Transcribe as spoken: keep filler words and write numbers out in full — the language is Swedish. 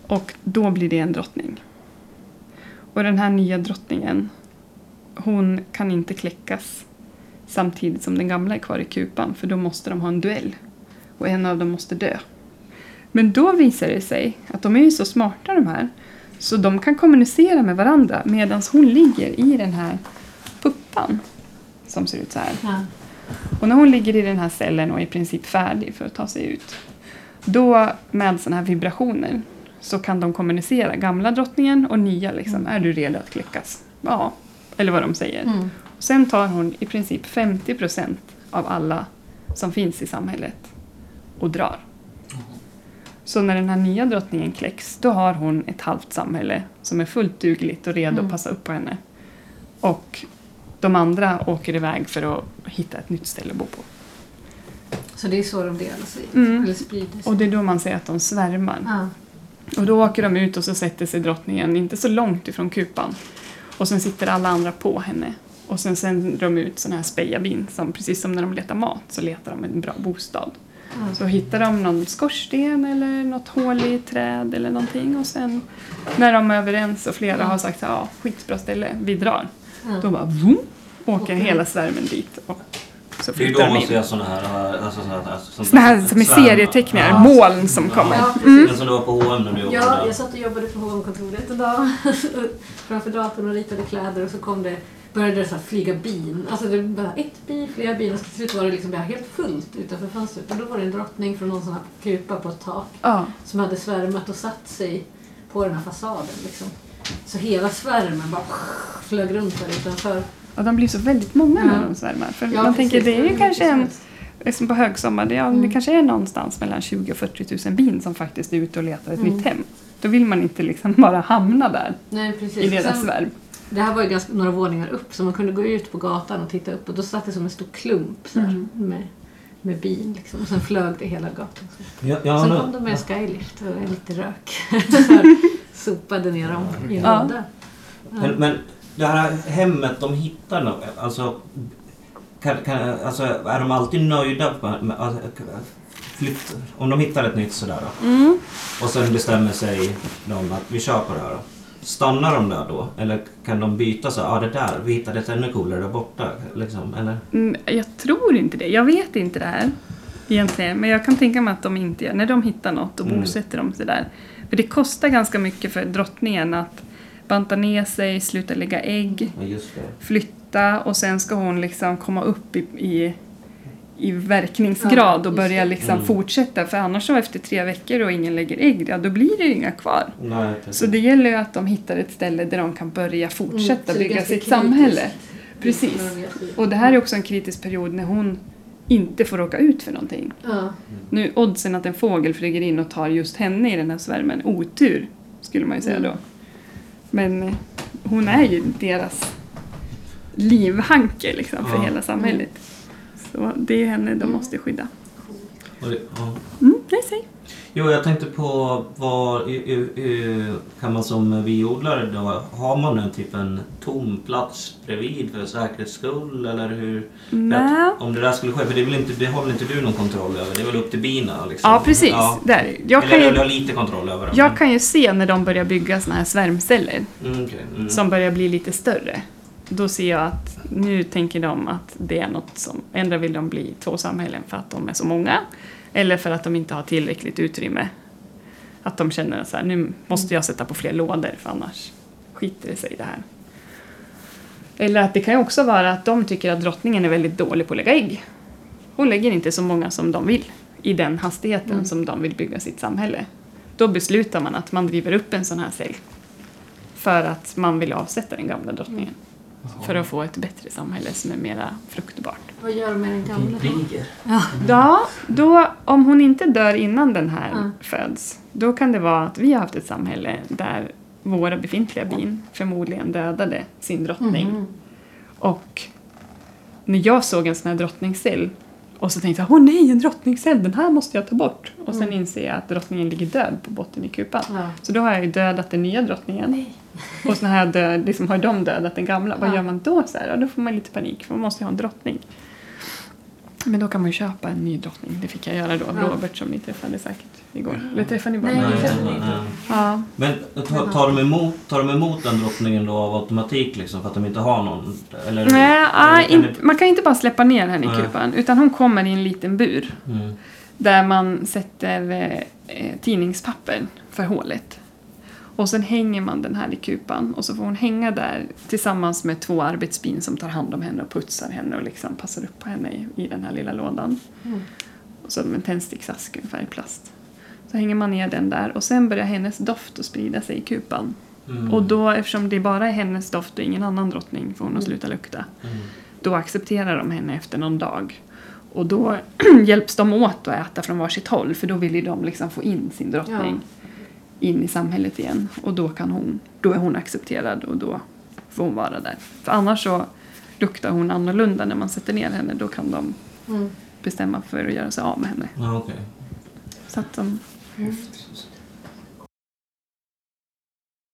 Och då blir det en drottning. Och den här nya drottningen, hon kan inte kläckas samtidigt som den gamla är kvar i kupan. För då måste de ha en duell. Och en av dem måste dö. Men då visar det sig att de är ju så smarta de här. Så de kan kommunicera med varandra medan hon ligger i den här puppan. Som ser ut så här. Ja. Och när hon ligger i den här cellen och är i princip färdig för att ta sig ut. Då med såna här vibrationer så kan de kommunicera gamla drottningen och nya liksom. Mm. Är du redo att kläckas? Ja, eller vad de säger. Mm. Och sen tar hon i princip femtio procent av alla som finns i samhället och drar. Mm. Så när den här nya drottningen kläcks, då har hon ett halvt samhälle som är fullt dugligt och redo mm. att passa upp på henne. Och de andra åker iväg för att hitta ett nytt ställe att bo på. Så det är så de delar sig? Mm. Eller sprider sig? Och det är då man ser att de svärmar. Ja. Och då åker de ut och så sätter sig drottningen inte så långt ifrån kupan. Och sen sitter alla andra på henne. Och sen sänder de ut såna här spejabin. Som, precis som när de letar mat så letar de en bra bostad. Mm. Så hittar de någon skorsten eller något hål i träd eller någonting. Och sen när de är överens och flera mm. har sagt ja, skitbra ställe, vi drar. Mm. Då bara vroom, åker okay. hela svärmen dit och så flyttar de in. Måste jag såna här, alltså såna här, alltså, såna här som är serieteckningar, ja. Moln som kommer. Ja, mm. Den som du var på H och M när du jobbade. Ja, jag satt och jobbade på H och M-kontoret en dag framför datorn och ritade kläder och så kom det, började det så här flyga bin. Alltså det var bara ett bi, flera bin och till slut var det liksom bara helt fullt utanför fönstret. Och då var det en drottning från någon sån här kupa på ett tak ja. som hade svärmat och satt sig på den här fasaden liksom. Så hela svärmen bara flög runt där utanför. Och de blir så väldigt många när de svärmar. För ja, man precis, tänker, det är ju kanske en, liksom på högsommar, det, ja, mm. det kanske är någonstans mellan tjugo och fyrtio tusen bin som faktiskt är ute och letar ett mm. nytt hem. Då vill man inte liksom bara hamna där. Nej, precis. I deras Sen, svärm. Det här var ju ganska, några våningar upp så man kunde gå ut på gatan och titta upp och då satt det som en stor klump så här, mm. med, med bin liksom. Och sen flög det hela gatan. Ja, ja, sen nu, kom de med ja. skylift och lite rök. så här, sopade ner dem i en ja. låda. Ja. Men, men det här hemmet de hittar då, alltså, kan, kan, alltså är de alltid nöjda med, med alltså, flytt, om de hittar ett nytt sådär då, mm. och sen bestämmer sig de att vi kör på det här då. Stannar de där då? Eller kan de byta så? Ja, ah, det där, vi hittade ett ännu coolare där borta liksom, eller? Mm, jag tror inte det, jag vet inte det här egentligen, men jag kan tänka mig att de inte gör, när de hittar något och mm. bosätter de sig där. För det kostar ganska mycket för drottningen att banta ner sig, sluta lägga ägg, ja, just det. Flytta och sen ska hon liksom komma upp i, i, i verkningsgrad ja, och börja liksom mm. fortsätta. För annars så efter tre veckor och ingen lägger ägg, ja, då blir det ju inga kvar. Nej, så det gäller ju att de hittar ett ställe där de kan börja fortsätta mm, bygga sitt samhälle. Precis. Och det här är också en kritisk period när hon inte får åka ut för någonting. Ja. Nu oddsen att en fågel flyger in och tar just henne i den här svärmen, otur skulle man ju säga då. Men hon är ju deras livhanke liksom, för ja. hela samhället. Så det är henne de måste skydda. Och det, ja. Mm, nej, säg. Jo, jag tänkte på vad kan man som biodlare då, har man en typ en tom plats bredvid för säkerhets skull eller hur? Att, om det där skulle ske, för det, vill inte, det har väl inte du någon kontroll över, det är väl upp till bina liksom. Ja, precis. Ja. Där. Jag eller kan ju, du har lite kontroll över dem. Jag kan ju se när de börjar bygga såna här svärmceller mm, okay. mm. som börjar bli lite större. Då ser jag att nu tänker de att det är något som, ändå vill de bli två samhällen för att de är så många. Eller för att de inte har tillräckligt utrymme. Att de känner så här, nu måste jag sätta på fler lådor för annars skiter det sig i det här. Eller att det kan ju också vara att de tycker att drottningen är väldigt dålig på att lägga ägg. Hon lägger inte så många som de vill i den hastigheten mm. som de vill bygga sitt samhälle. Då beslutar man att man driver upp en sån här cell. För att man vill avsätta den gamla drottningen. Mm. För att få ett bättre samhälle som är mera fruktbart. Vad gör de med den gamla då? Ja. Ja, då, om hon inte dör innan den här ja. föds, då kan det vara att vi har haft ett samhälle där våra befintliga bin förmodligen dödade sin drottning. Mm. Och när jag såg en sån här drottningscell och så tänkte jag, åh nej, en drottningscell, den här måste jag ta bort. Och sen mm. inser jag att drottningen ligger död på botten i kupan. Ja. Så då har jag ju dödat den nya drottningen. Nej. Och så har, jag död, liksom har de dödat den gamla. Ja. Vad gör man då? Så här? Ja, då får man lite panik, för man måste ju ha en drottning. Men då kan man ju köpa en ny drottning. Det fick jag göra då. Ja. Robert som ni träffade säkert igår. Eller träffade ni bara? Nej, Nej, vi träffade nej, inte. nej. Ja. Men tar, tar, de emot, tar de emot den drottningen då av automatik liksom för att de inte har någon? Eller, Nej, ah, eller kan inte, man kan inte bara släppa ner henne i Nej. kupan. Utan hon kommer i en liten bur. Mm. Där man sätter eh, tidningspapper för hålet. Och sen hänger man den här i kupan. Och så får hon hänga där tillsammans med två arbetsbin som tar hand om henne och putsar henne och liksom passar upp på henne i, i den här lilla lådan. Mm. Och så en tändsticksask ungefär i plast. Så hänger man ner den där och sen börjar hennes doft att sprida sig i kupan. Mm. Och då, eftersom det bara är hennes doft och ingen annan drottning får hon att sluta lukta. Mm. Då accepterar de henne efter någon dag. Och då hjälps de åt att äta från varsitt håll. För då vill ju de liksom få in sin drottning in i samhället igen. Och då, kan hon, då är hon accepterad och då får hon vara där. För annars så luktar hon annorlunda när man sätter ner henne. Då kan de Mm. bestämma för att göra sig av med henne. Ja, okej. Så att de... Mm.